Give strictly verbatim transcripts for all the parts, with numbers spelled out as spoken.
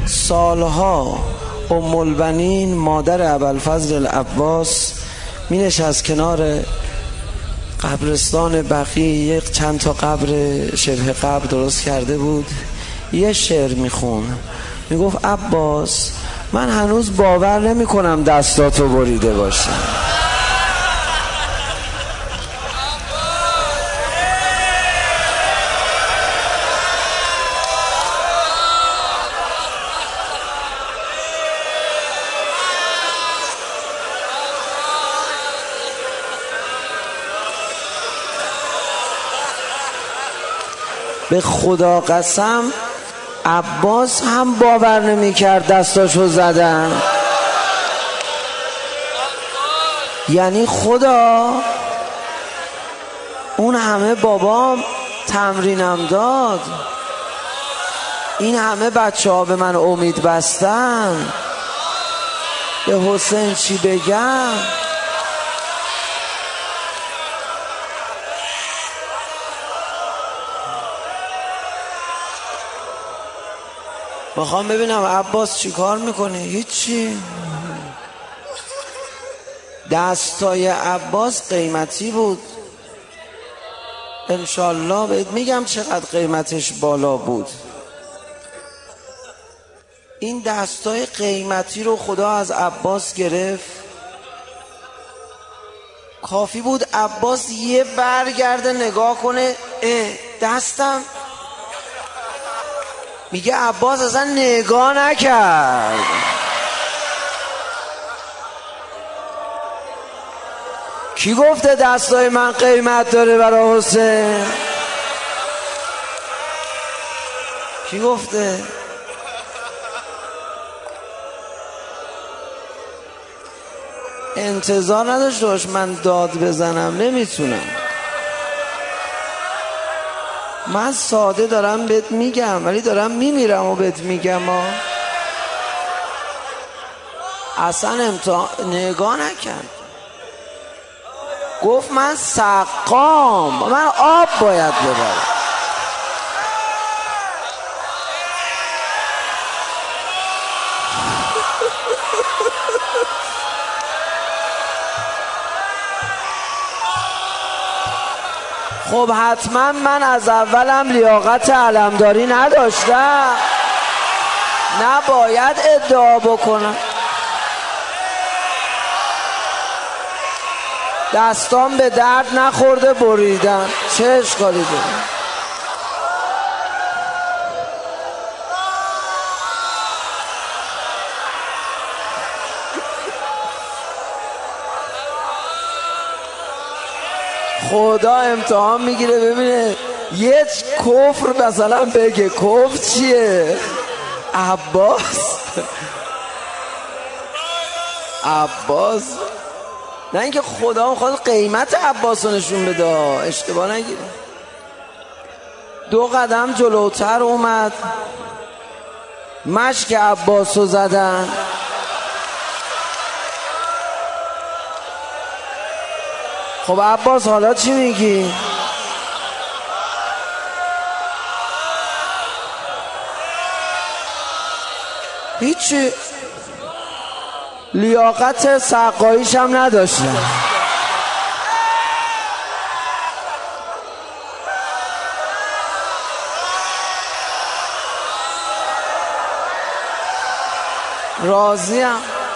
سالها ام البنین مادر ابوالفضل العباس می نشست کنار قبرستان بقیع، یک چند تا قبر شبه قبر درست کرده بود، یه شعر می خون، می گفت عباس من هنوز باور نمی کنم دستاتو بریده باشه. به خدا قسم عباس هم باور نمی کرد دستاشو زدن. یعنی خدا اون همه بابام تمرینم داد، این همه بچه ها به من امید بستن، به حسین چی بگم؟ میخوام ببینم عباس چی کار میکنه. هیچی. دستای عباس قیمتی بود، انشالله بهت میگم چقدر قیمتش بالا بود. این دستای قیمتی رو خدا از عباس گرفت. کافی بود عباس یه برگرده نگاه کنه، اه دستم، میگه عباس اصلا نگاه نکرد. کی گفته دستای من قیمت داره برای حسین؟ کی گفته؟ انتظار نداشته باش من داد بزنم، نمیتونم. من ساده دارم بهت میگم، ولی دارم میمیرم و بهت میگم ها. اصلا امتحان نگاه نکرد. گفت من سقام، من آب باید ببرم. خب حتما من از اولم لیاقت علمداری نداشتم، نباید ادعا بکنم. دستام به درد نخورده بریدن، چه اشکالی داره؟ خدا امتحان میگیره ببینه یه کفر مثلا بگه. کفر چیه؟ عباس عباس نه اینکه خدا میخواد قیمت عباس رو نشون بده، اشتباه نگیره. دو قدم جلوتر اومد، مشک عباس رو زدن. خب عباس حالا چی میگی؟ هیچی. لیاقت سقاییش هم نداشتن. راضیم.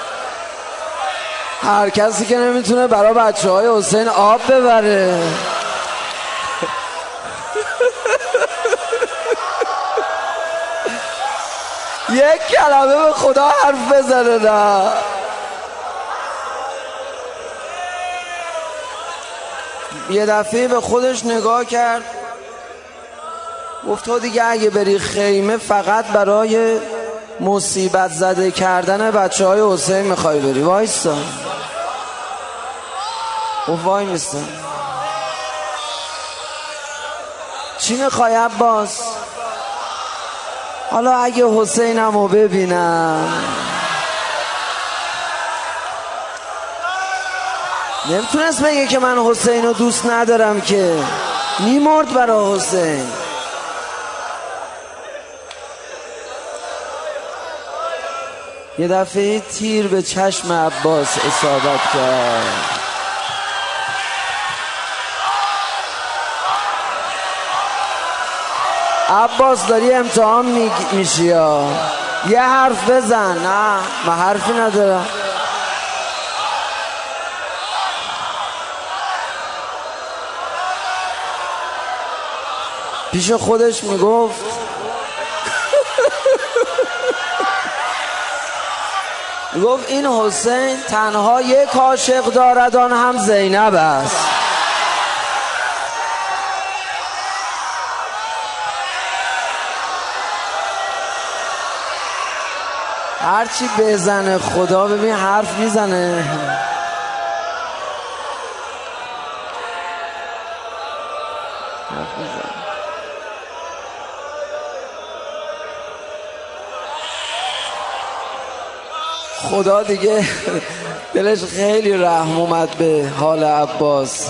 هر کسی که نمیتونه برای بچه های حسین آب ببره یک کلمه به خدا حرف بزنه. نه یه دفعه به خودش نگاه کرد، گفت تو دیگه اگه بری خیمه فقط برای مصیبت زده کردن بچه های حسین میخوای بری. وایستا. او وای میستا. چی میخوای عباس؟ حالا اگه حسینم رو ببینم، نمیتونست بگه که من حسین رو دوست ندارم، که میمرد برای حسین. یه دفعه تیر به چشم عباس اصابت کرد. عباس داری امتحان میشی یا یه حرف بزن. نه من حرفی ندارم. پیش خودش میگفت میگفت این حسین تنها یک عاشق دارد، آن هم زینب است. هرچی بزنه خدا ببین حرف میزنه. خدا دیگه دلش خیلی رحم اومد به حال عباس.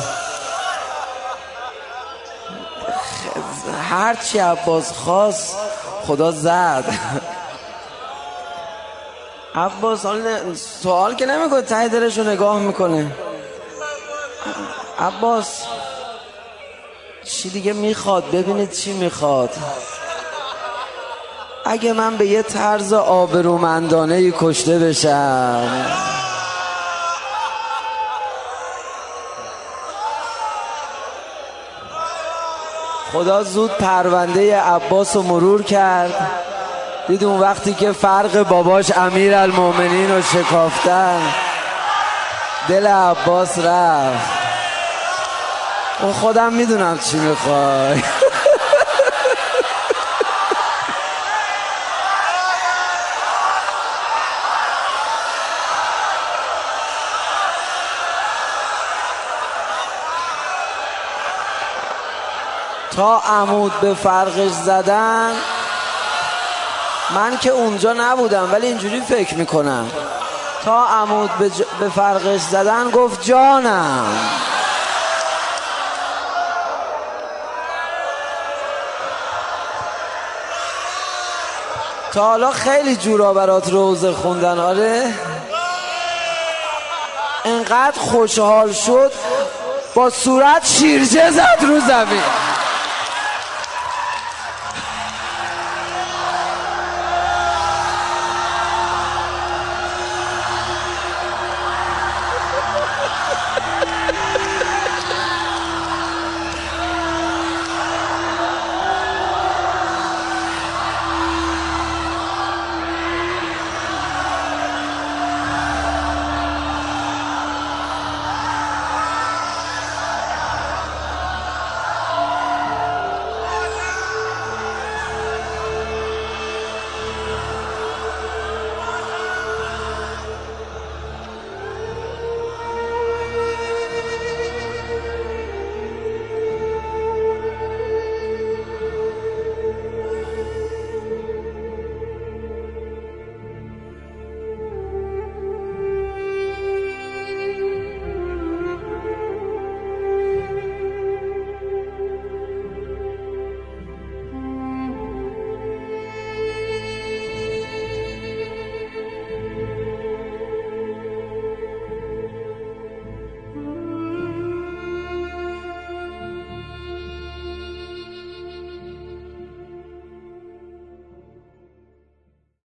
هرچی عباس خواست خدا زد. عباس سوال که نمیکنه، ته دلش رو نگاه میکنه. عباس چی دیگه میخواد؟ ببینید چی میخواد. اگه من به یه طرز آبرومندانه‌ای کشته بشم، خدا زود پرونده عباس رو مرور کرد. دید اون وقتی که فرق باباش امیرالمومنین رو شکافتن دل عباس رفت. اون خودم میدونم چی میخوای. تا عمود به فرقش زدن، من که اونجا نبودم ولی اینجوری فکر میکنم، تا عمود به, ج... به فرقش زدن گفت جانم. تا حالا خیلی جورا برات روزه خوندن. آره انقدر خوشحال شد با صورت شیرجه زد رو زمین.